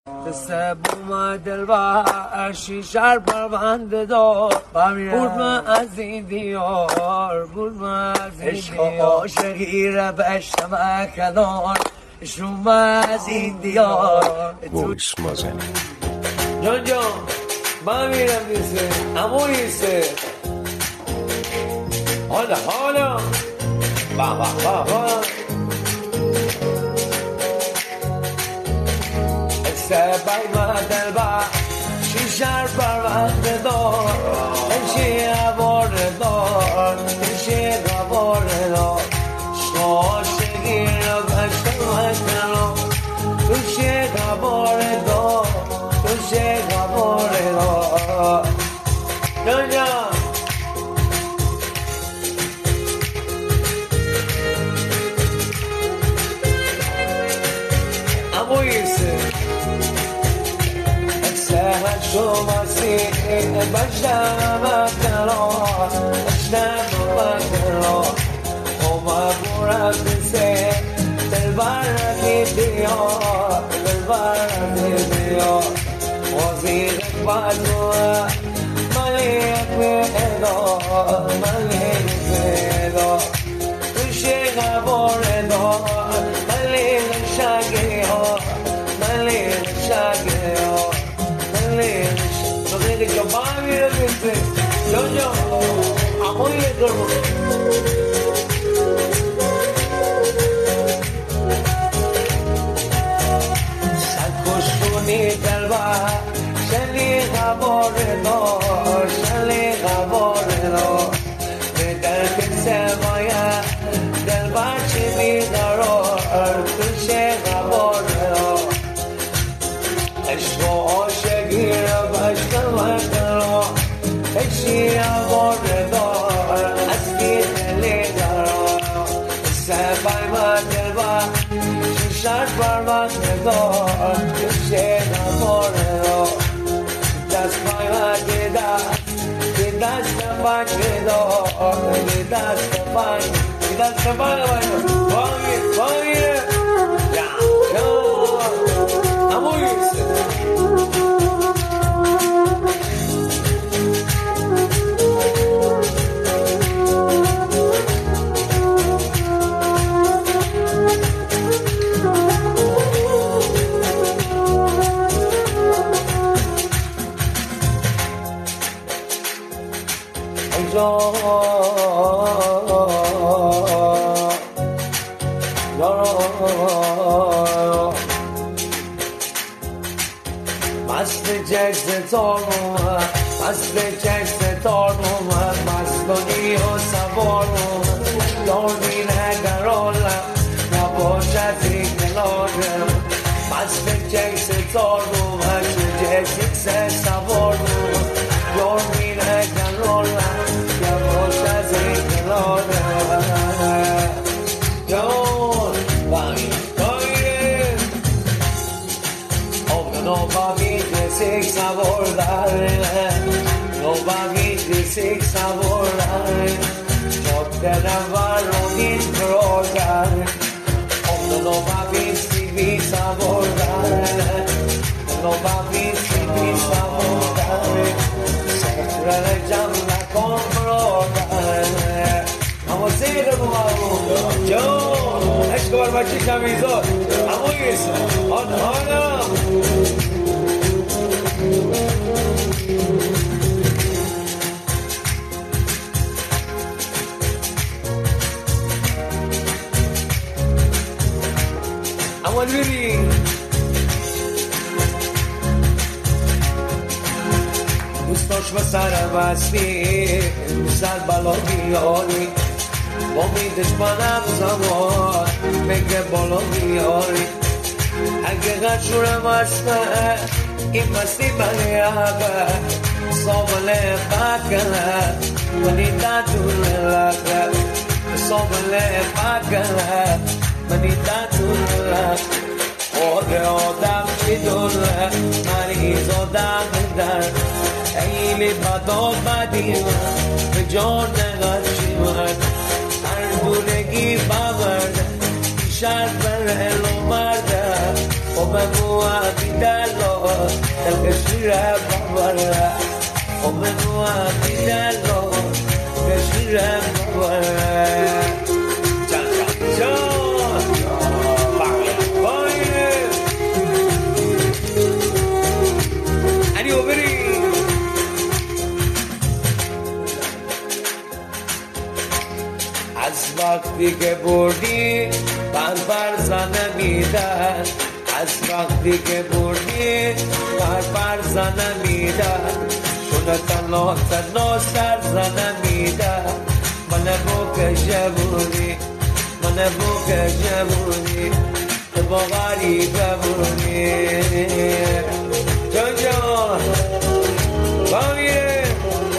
سبوم دلبر شیشر پرونده دار بود من از این دیار بود من از این دیار عشق عاشقی را بشتم کنار شوم از این دیار وایس مازن جان جان من میرم دیسه امو ایسه حالا با سبای ما دلبر شیشر پرونده دار انشی عباره دار انشی عباره دار عاشقی را بشتم کنار توشی عباره دار توشی عباره دار جان جان امویسه شما سین بشتم کنار بشتم کنار اومد برم بسه دلبر دیار وزیر بدوه ملیک پیدا توشه غبار دار ملیک شگه ها que yo mami lo dice yo amo y el gorro salcoshuni dalba shali gabordo de dar que se vaya dalba chimi daro tushe gabordo eshko shagir bashkam karo eshi aborde dor aski le daro sabay madelba shishar parvan dor she aborde das payda das pay ya amuyis مست جشن تارم مست جشن تارم مستونی و سوارم داری نگرانم نباشد این کنارم مست جشن تارم مست جشن سوارم داری نگرانم نباشد این کنارم جان Nobody six sabor Çok var onun krogar Nobody sivi sabor Nobody sivi sabor Sekre canla komrogar Ama seyre bu malu Yo Eşko var başı kamizor Ama yesin Ana اول بری دوستاش و سر بستی سر بالا بیاری با میدش منم زمان بگه بالا بیاری اگه غشورم هسته این مستی بلی آقا صابله بکنه منی دادون لگه صابله بکنه منی دادون لگه آدم چی دوله مریض آدم در ایلی بدا بدی من به جان نگرشی من هر دونگی ببرده شرط بره لو مرده و بگو عبی در شیره بابره امنو امیدالو شیره بابره جان جان جان بایر علی اوبری از وقتی که بردی بر زنه میدن از وقتی که بردی بر زنه میدن شونه تنها سر زنه میدن من بکشه بودی من بکشه بودی تو با غریبه بودی جان جان بامیره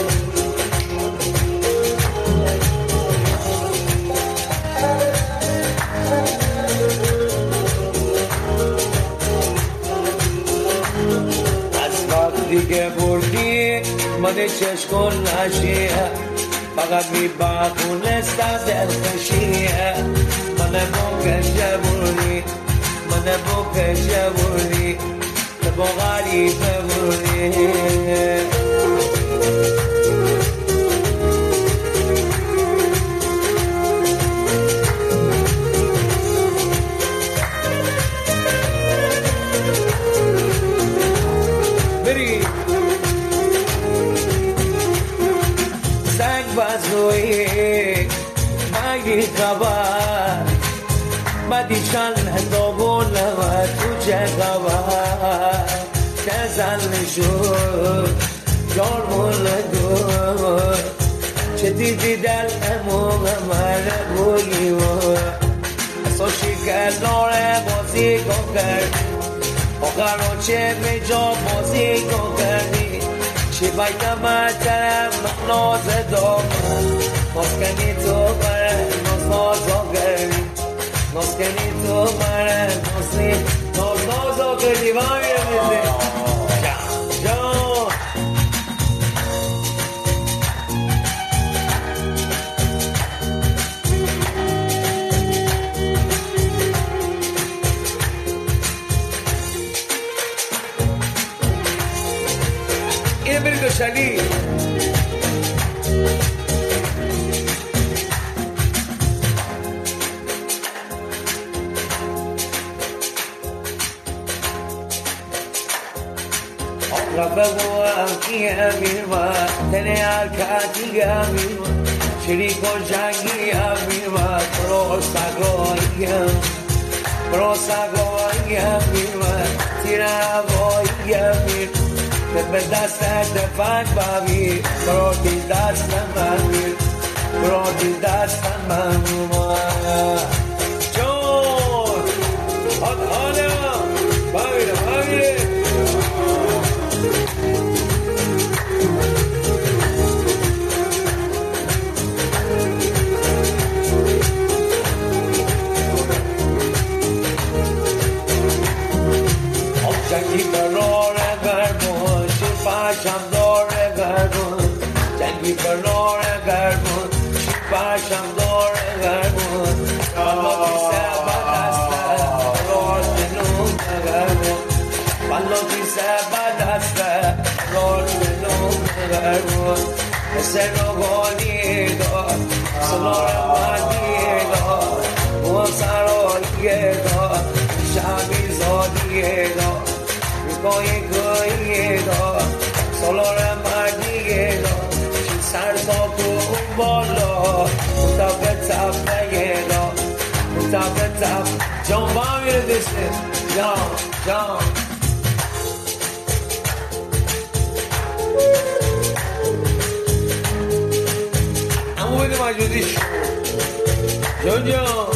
دیگه بردی من چشکن نشیه فقط میبخونستم دلخشیه من بکشه بردی من بکشه بردی تو با غریبه بردی بازوی مگی خبر مدی چند هندابون و تو چه خبر تزل شد جارمون دور چه دیدی دل اموم من بولی اصلا شکر داره بازی کن کرد آخر چه به جا بازی کن کردی چی باید مطرم ناز دامن نازکنی تو بره نازا کردی نازکنی تو بره نازا کردی و میره میزه جان جان اینه بری دوشلی ربه و امکی امیر و تنه ارکاتی امیر و شریک و جنگی امیر و پروساگوی امیر و تیراوی امیر به دست دفنگ باوی برادی دست من برادی دست من جون حالا باویره جنگی برار گرمون شفاشم داره گرمون جنگی برار گرمون شفاشم داره گرمون بالا کی سبب دسته راد نون گرمون بالا کی سبب دسته راد نون گرمون سر گالی دار سلار مادی دار و سرایی دار شامی زادی دار گویی دا سالار مردی دا سر تا تو بالا متابه جان با میره دسته جان امو بده مجودیش جان